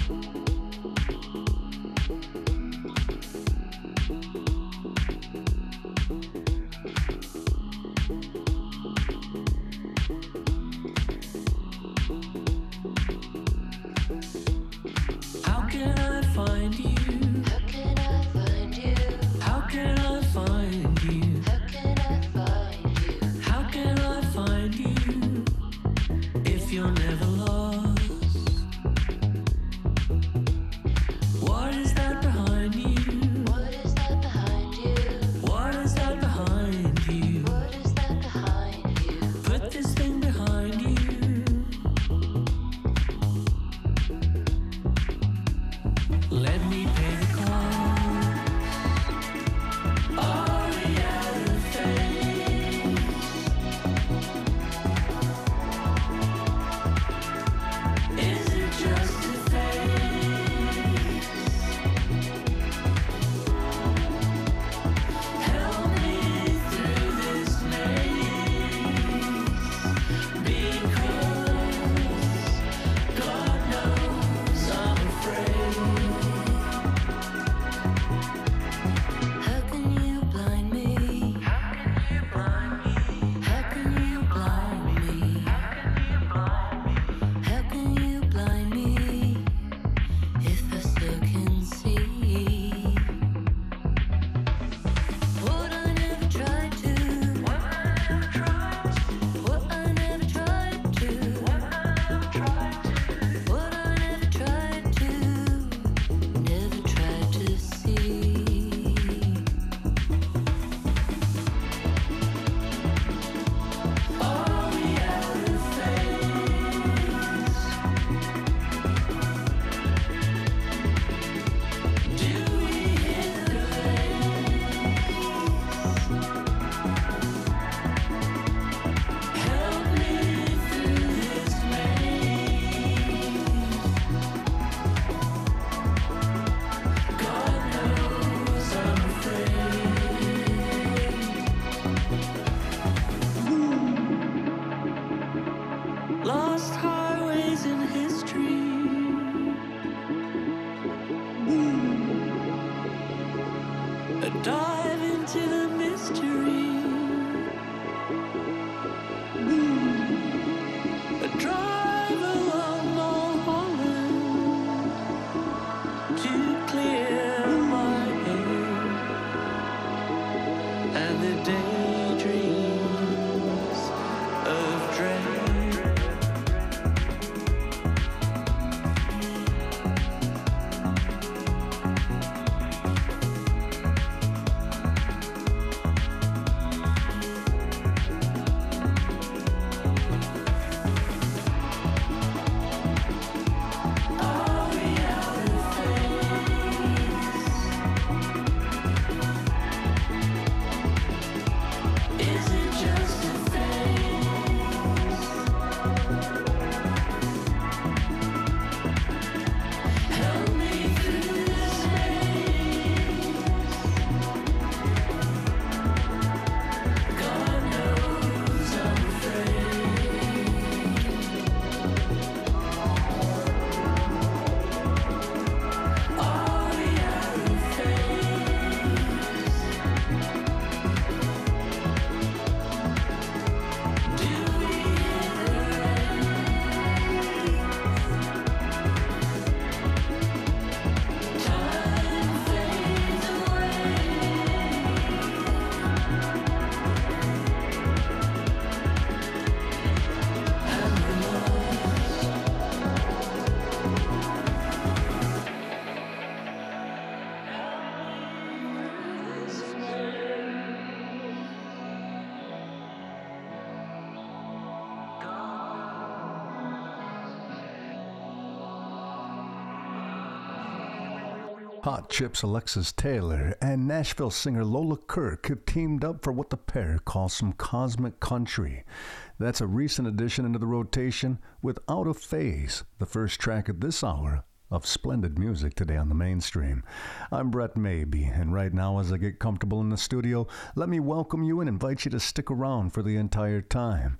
Hot Chips Alexis Taylor and Nashville singer Lola Kirk have teamed up for what the pair call some cosmic country. That's a recent addition into the rotation with Out of Phase, the first track of this hour of splendid music today on the mainstream. I'm Brett Maybe, and right now as I get comfortable in the studio, let me welcome you and invite you to stick around for the entire time.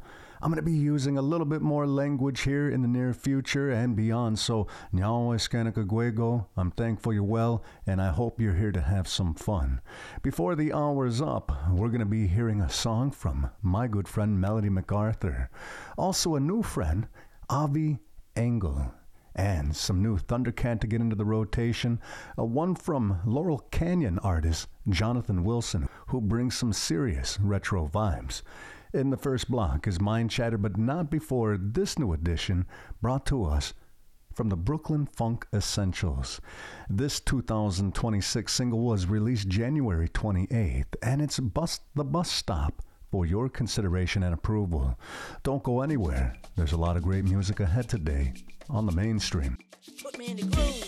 I'm going to be using a little bit more language here in the near future and beyond. So, Nyao Eskanakaguego, I'm thankful you're well, and I hope you're here to have some fun. Before the hour's up, we're going to be hearing a song from my good friend Melody MacArthur. Also a new friend, Avi Engel. And some new Thundercat to get into the rotation. One from Laurel Canyon artist Jonathan Wilson, who brings some serious retro vibes. In the first block is Mind Chatter, but not before this new edition brought to us from the Brooklyn Funk Essentials. This 2026 single was released January 28th, and it's the bus stop for your consideration and approval. Don't go anywhere. There's a lot of great music ahead today on the mainstream. Put me in the groove.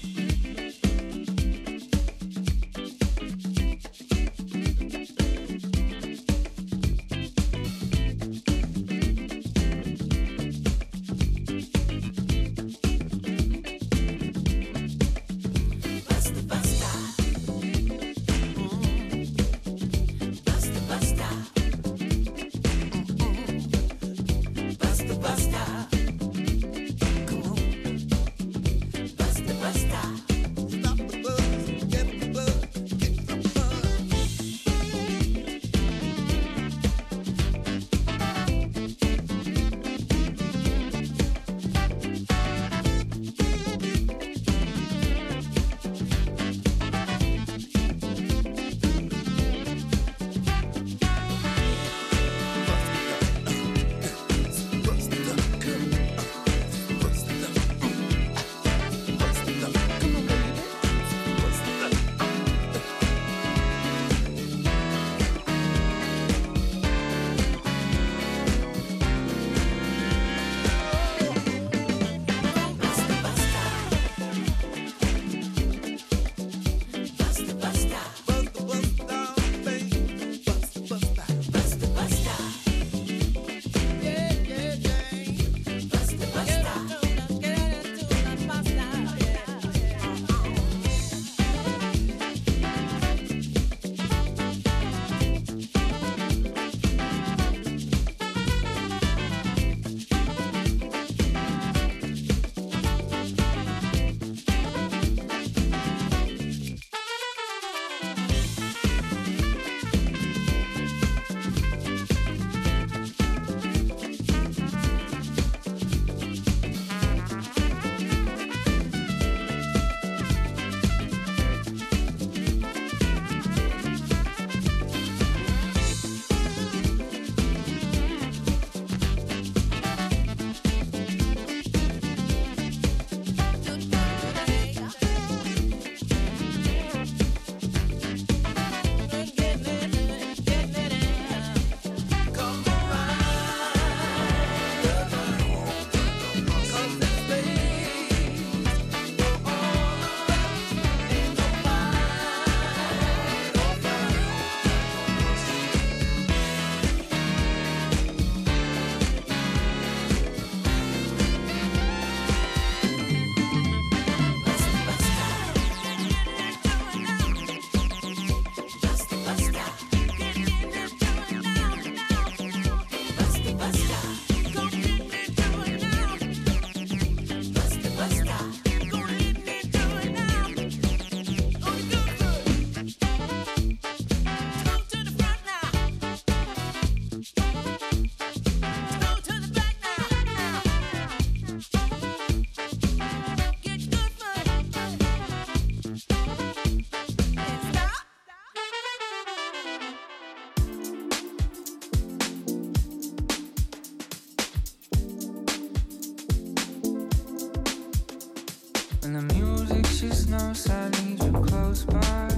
knows I need you close by.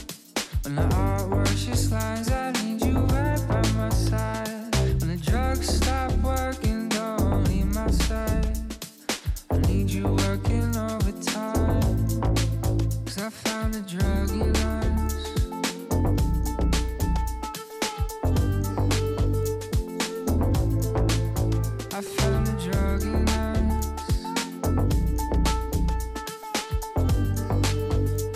When the artwork just lines, I need you right by my side. When the drugs stop working, don't leave my side. I need you working overtime, 'cause I found a drug in us. I found a drug in us.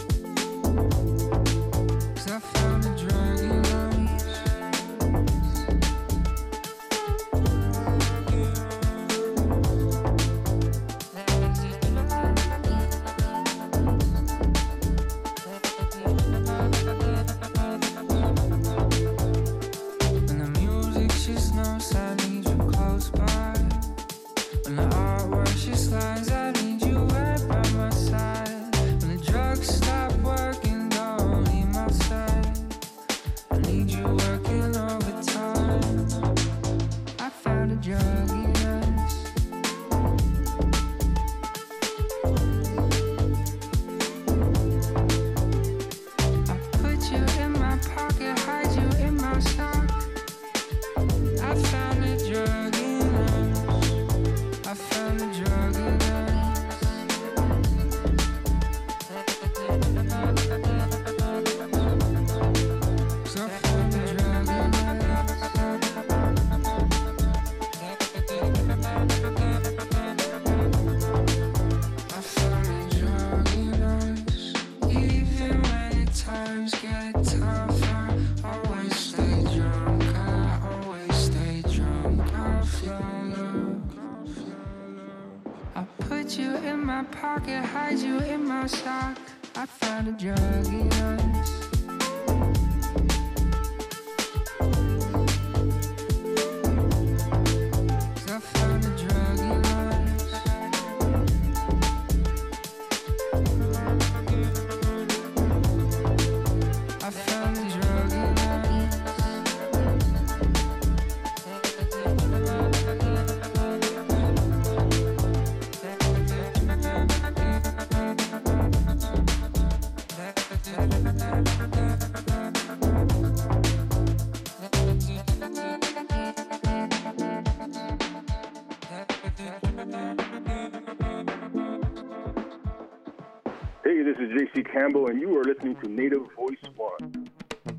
worst just lines, I need you right by my side. When the drugs stop working, don't leave my side. I need you working overtime. I found a drug in us. I put you in my pocket, hide you in my sock. I found a drug in us. I found a drug in us. So I found a drug in us. I found a drug in us. Even when the times get tougher, always stay drunk. I always stay drunk. I feel love. I put you in my pocket, hide you in my sock. I found a drug in us. I found a drug in us. I found a drug in us. Hey, this is JC Campbell, and you are listening to Native Voice One.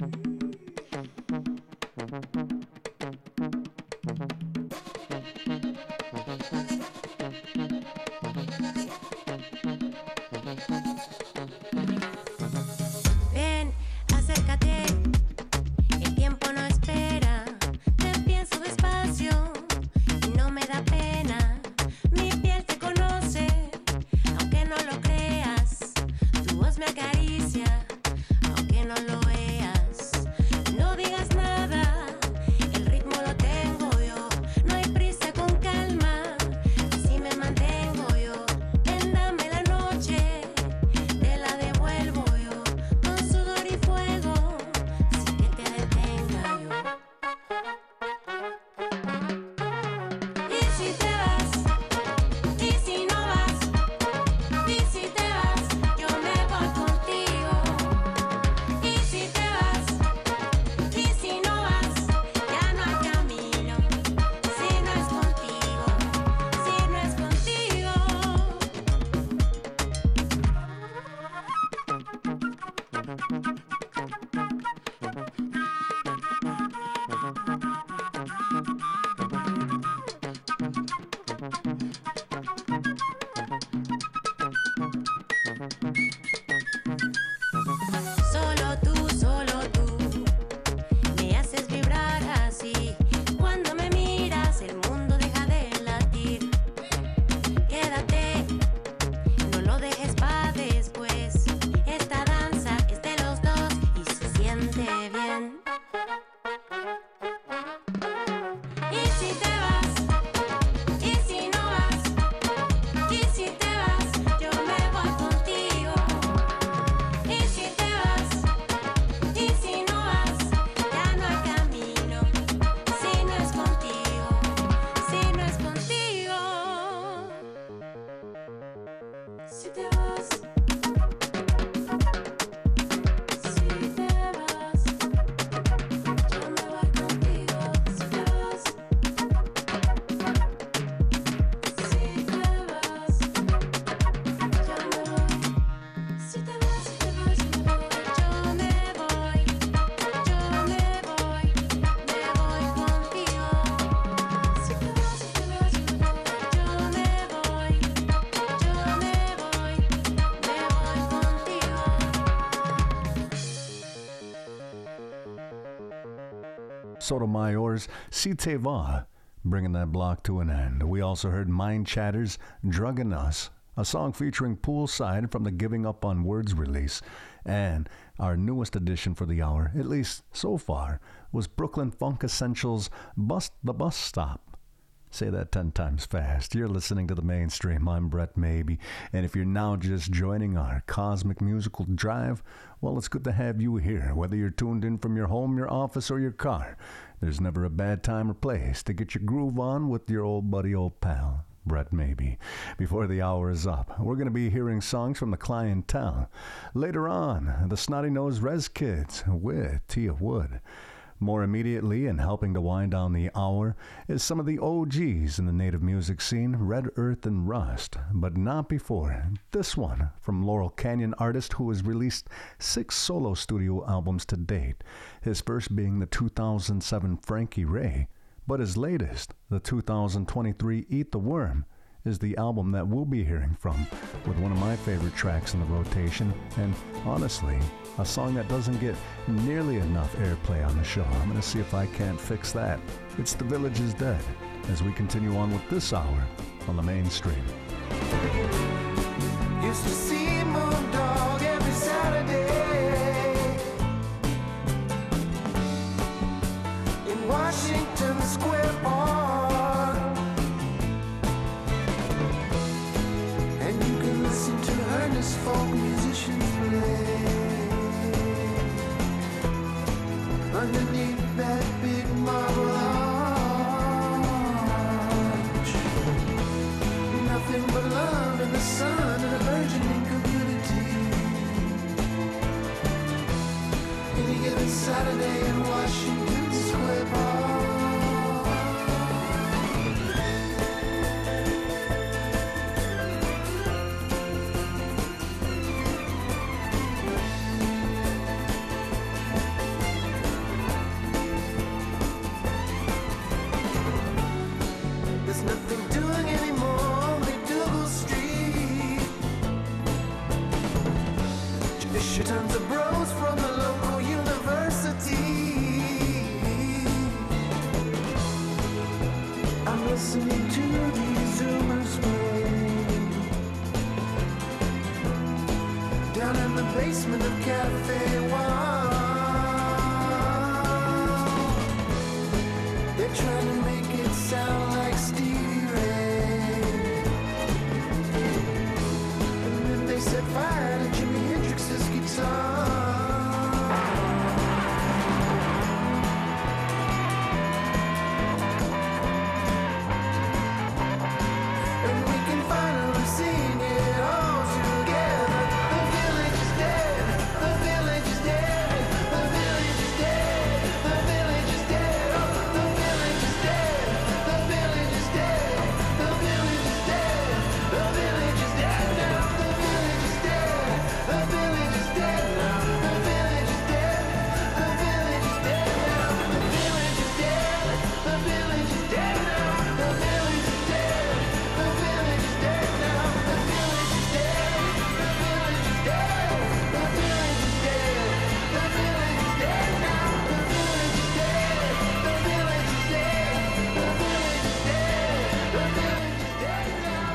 Ven, acércate, el tiempo no espera. Te pienso despacio y no me da pena. Mi piel te conoce, aunque no lo creas. Tu voz me acaricia, aunque no lo veas. No digas nada, el ritmo lo tengo yo. No hay prisa, con calma, así me mantengo yo. Ven, dame la noche, te la devuelvo yo. Con sudor y fuego, sin que te detenga yo. Y si te vas, y si no vas, y si te vas, yo me voy contigo. Y si te vas, y si no vas, ya no hay camino. Si no es contigo, si no es contigo. Solo tú, me haces vibrar así. Cuando me miras, el mundo deja de latir. Quédate, no lo dejes pa' después. Esta danza es de los dos y se siente bien. Y si te vas, y si no vas, y si te vas, yo me voy contigo. Y si te vas, y si no vas, ya no hay camino. Si no es contigo, si no es contigo. Si te vas, si te vas, yo me voy contigo. Si te vas, si te vas, yo me voy. Si te vas, yo me voy, me voy contigo. Si te vas, yo me voy, me voy contigo. Sotomayor's Si Te Va, bringing that block to an end. We also heard Mind Chatter's Drug in Us, a song featuring Poolside from the Giving Up on Words release. And our newest addition for the hour, at least so far, was Brooklyn Funk Essentials' Bust the Bus Stop. Say that 10 times fast. You're listening to The Mainstream. I'm Brett Maybe. And if you're now just joining our Cosmic Musical Drive, well, it's good to have you here. Whether you're tuned in from your home, your office, or your car, there's never a bad time or place to get your groove on with your old buddy, old pal, Brett Maybe. Before the hour is up, we're going to be hearing songs from the Clientele. Later on, the Snotty Nose Rez Kids with Tia Wood. More immediately, and helping to wind down the hour, is some of the OGs in the native music scene, Red Earth and Rust, but not before this one from Laurel Canyon artist who has released 6 solo studio albums to date, his first being the 2007 Frankie Ray, but his latest, the 2023 Eat the Worm, is the album that we'll be hearing from, with one of my favorite tracks in the rotation, and honestly, a song that doesn't get nearly enough airplay on the show. I'm going to see if I can't fix that. It's The Village is Dead, as we continue on with this hour on The Mainstream. Used to see Moondog every Saturday in Washington Square Park, and you can listen to earnest folk musicians play underneath that big marble arch. Nothing but love in the sun and a burgeoning community. Any given Saturday in Washington Square Park. There's nothing doing anymore, only Dougal Street. Tradition tons of bros from the local university. I'm listening to these Zoomers play down in the basement of Cafe One. They're trying to make it sound like Stevie Ray, and then they set fire to Jimi Hendrix's guitar. And we can finally sing it all together. The village is dead. The village is dead. The village is dead. The village is dead. Oh, the village is dead. The village is dead. The village is dead. The village is dead now. The village is dead. The village is dead now. The village is dead. The village is dead now. The village is dead. The village is dead now. The village is dead. The village is dead now. The village is dead. The village is dead. The village is dead. The village is dead now. The village is dead. The village is dead. The village is dead. The village is dead now.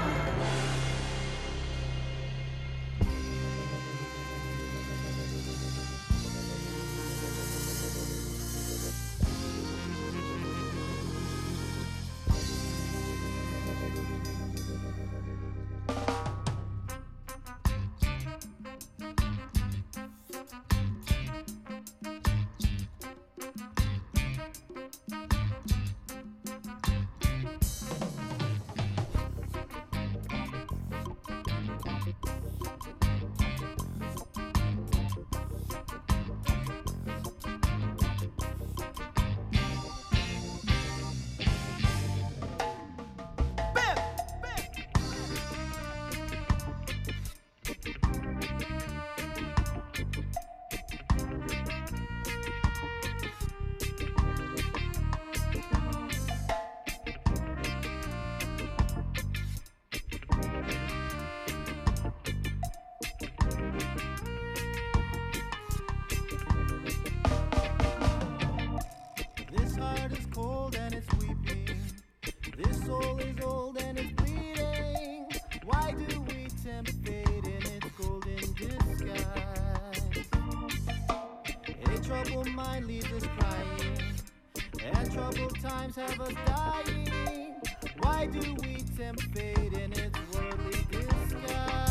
This heart is cold and it's weeping. This soul is old and it's bleeding. Why do we tempt fate in its golden disguise? A troubled mind leaves us crying, and troubled times have us dying. Why do we tempt fate in its worldly disguise?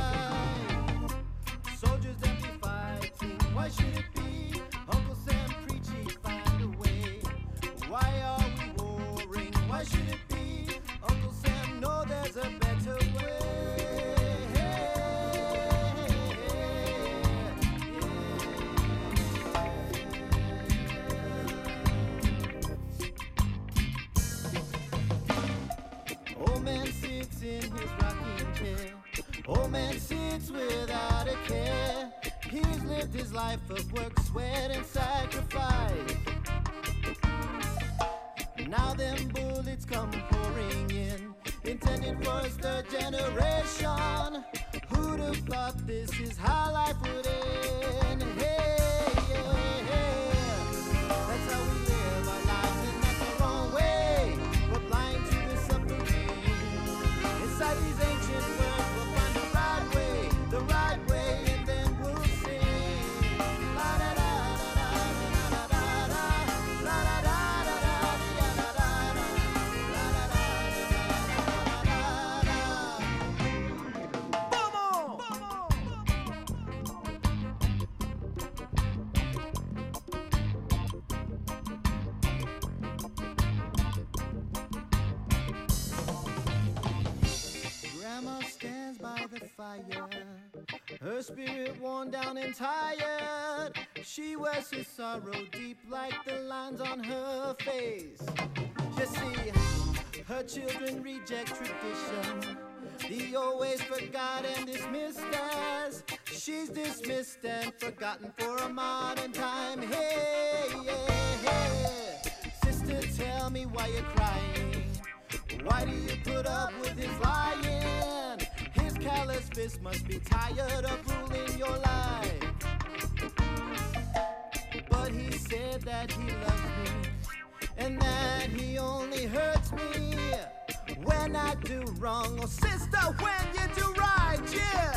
Soldiers that be fighting, why should it be? Uncle Sam preach he find a way. Why are we warring? Why should it be? Uncle Sam know there's a better way. Old man sits in his rocking chair. Old man sits without a care. He's lived his life of work, sweat, and sacrifice. Now them bullets come pouring in, intended for his third generation. Who'd have thought this is how life would end? Hey, yeah, yeah. That's how we live our lives, and that's the wrong way. We're blind to the suffering. Inside these ancient words, we'll find the right way, and then we'll sing. La da da da da da da da da da da da Grandma stands by the fire, her spirit worn down and tired. She wears her sorrow deep like the lines on her face. You see, her children reject tradition, the old ways forgot and dismissed as she's dismissed and forgotten for a modern time. Hey, yeah, hey. Sister, tell me why you're crying. Why do you put up with his lying? His callous fist must be tired of ruling your life. But he said that he loves me, and that he only hurts me when I do wrong. Oh, sister, when you do right, yeah.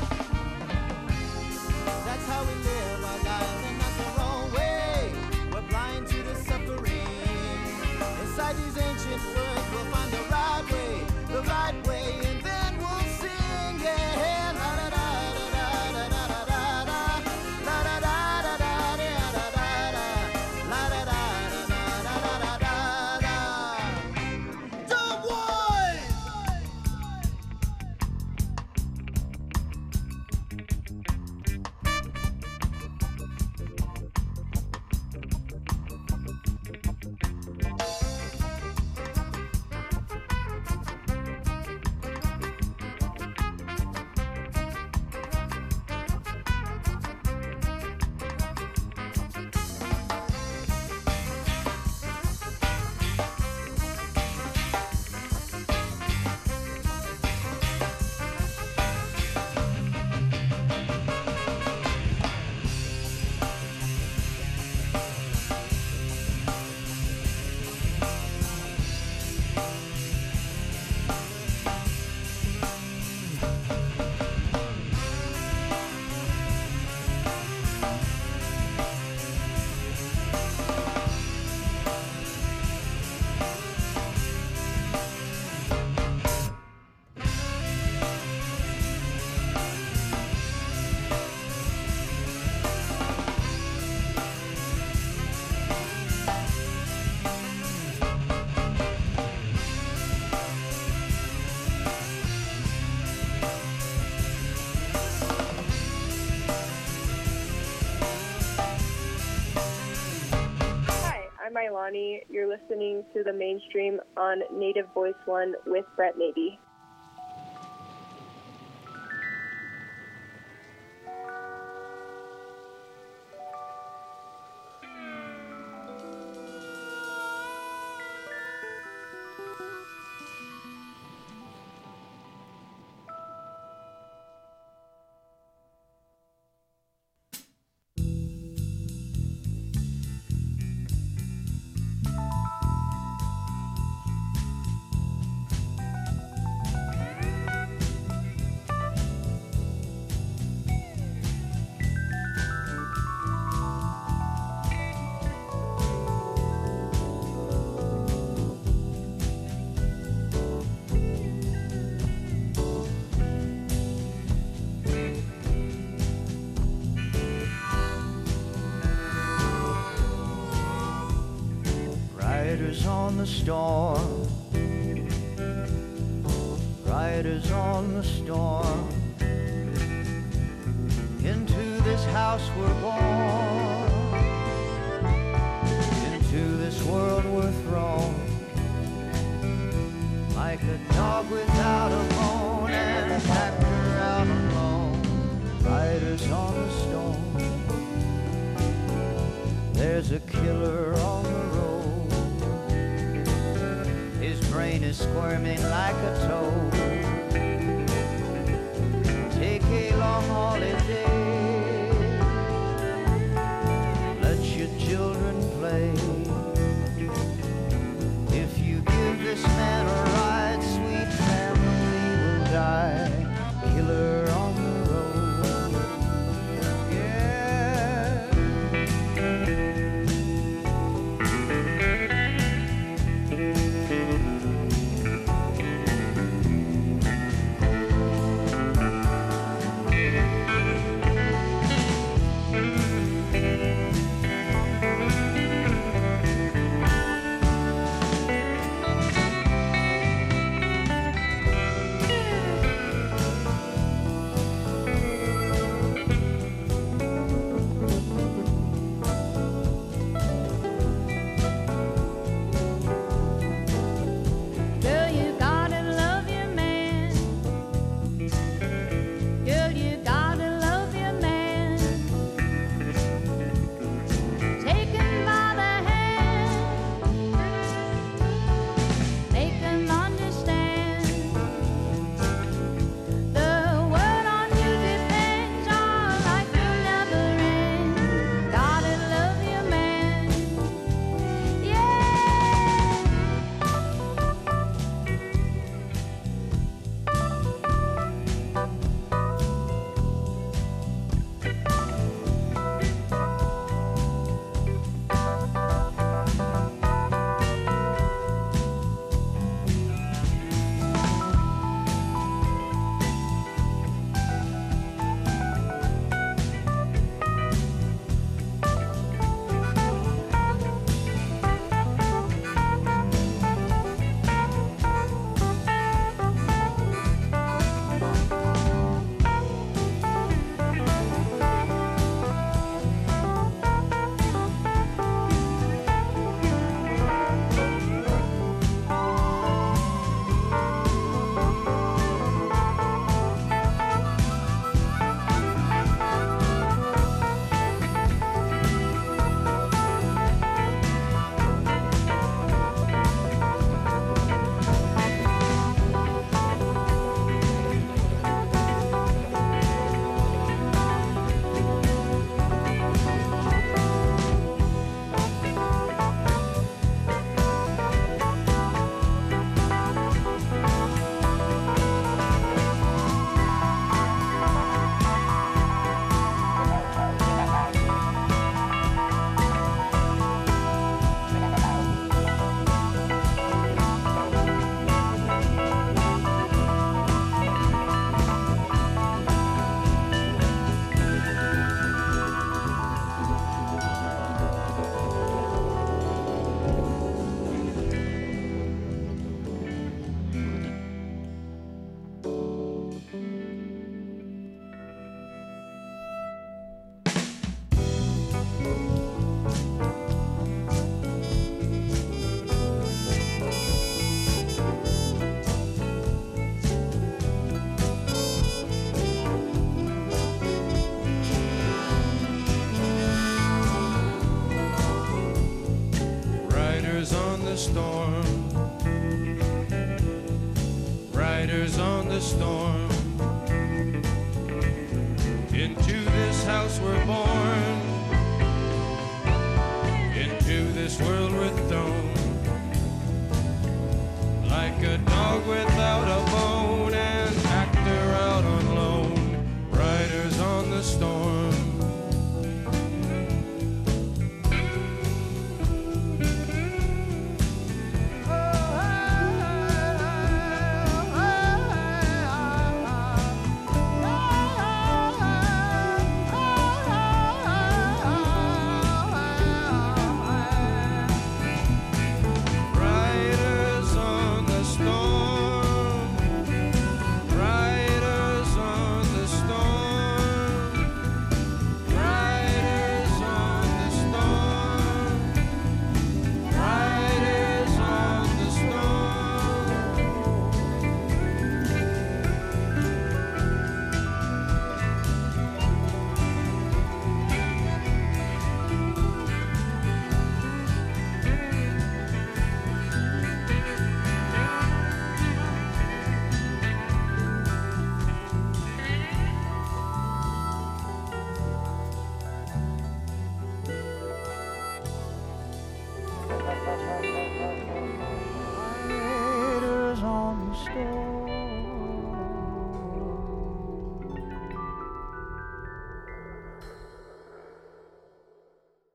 That's how we live our lives, and that's the wrong way. We're blind to the suffering. Inside these ancient words, we'll find the right way, and then we'll sing, yeah. La da da da da da da da da, la da da da da da da da da, la da da da da da da da da. Dumb boys! I'm Ilani. You're listening to The Mainstream on Native Voice One with Brett Navy. the storm. Riders on the storm. Into this house we're born. Into this world we're thrown. Like a dog without a bone and a captor out alone. Riders on the storm. There's a killer on the road. His brain is squirming like a toad. Take a long holiday. Let your children play. If you give this man a ride, sweet family will die. Killer